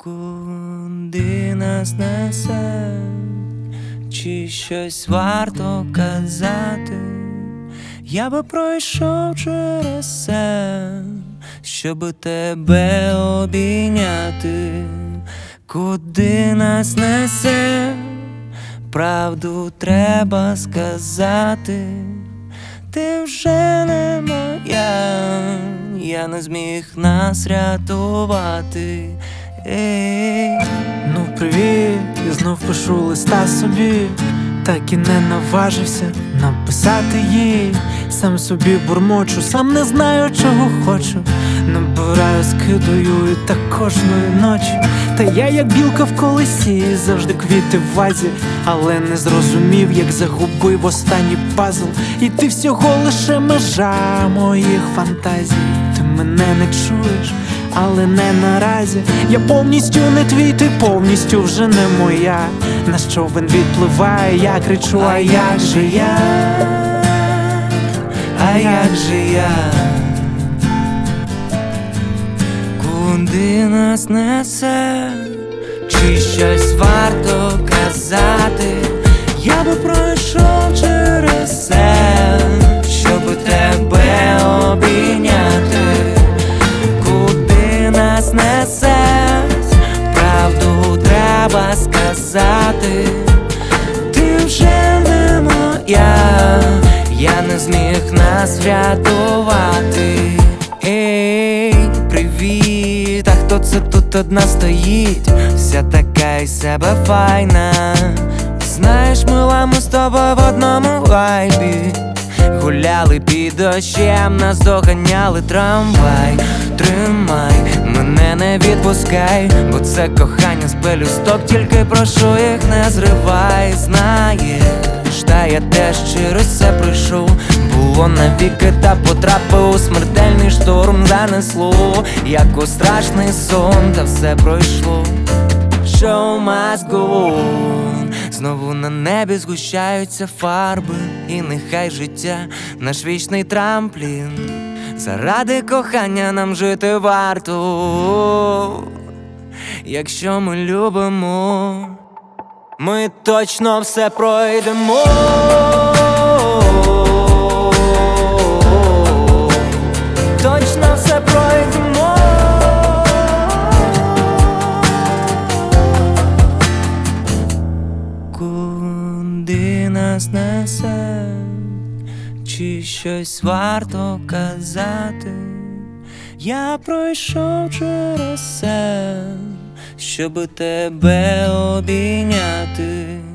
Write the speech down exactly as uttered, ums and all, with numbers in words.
Куди нас несе, чи щось варто казати? Я би пройшов через все, щоби тебе обійняти. Куди нас несе, правду треба сказати. Ти вже не моя, я не зміг нас рятувати. Ей. Ну привіт, я знов пишу листа собі, так і не наважився написати їй. Сам собі бурмочу, сам не знаю, чого хочу. Набираю, скидаю і так кожної ночі. Та я як білка в колесі, завжди квіти в вазі. Але не зрозумів, як загубив останній пазл. І ти всього лише межа моїх фантазій. Ти мене не чуєш, але не наразі. Я повністю не твій, ти повністю вже не моя. На човен відпливає, я кричу, а, а як же я? А як же я? Куди нас несе, чи щось варто казати? Я би пройшов через все, щоби тебе обійняти. Куди нас несе, правду треба сказати. Ти вже не моя, я не зміг нас врятувати. Ей, привіт, а хто це тут одна стоїть? Вся така із себе файна. Знаєш, мила, ми з тобою в одному вайбі. Гуляли під дощем, нас доганяли трамвай. Тримай, мене не відпускай, бо це кохання з пелюсток, тільки прошу їх не зривай. Знаєш, та я теж через це пройшов. Було навіки, та потрапив у смертельний шторм. Занесло, як у страшний сон, та все пройшло. Show must go on. Знову на небі згущаються фарби, і нехай життя наш вічний трамплін. Заради кохання нам жити варто. Якщо ми любимо, ми точно все пройдемо. Точно все пройдемо. Куди нас несе, чи щось варто казати? Я пройшов через все, щоби тебе обійняти.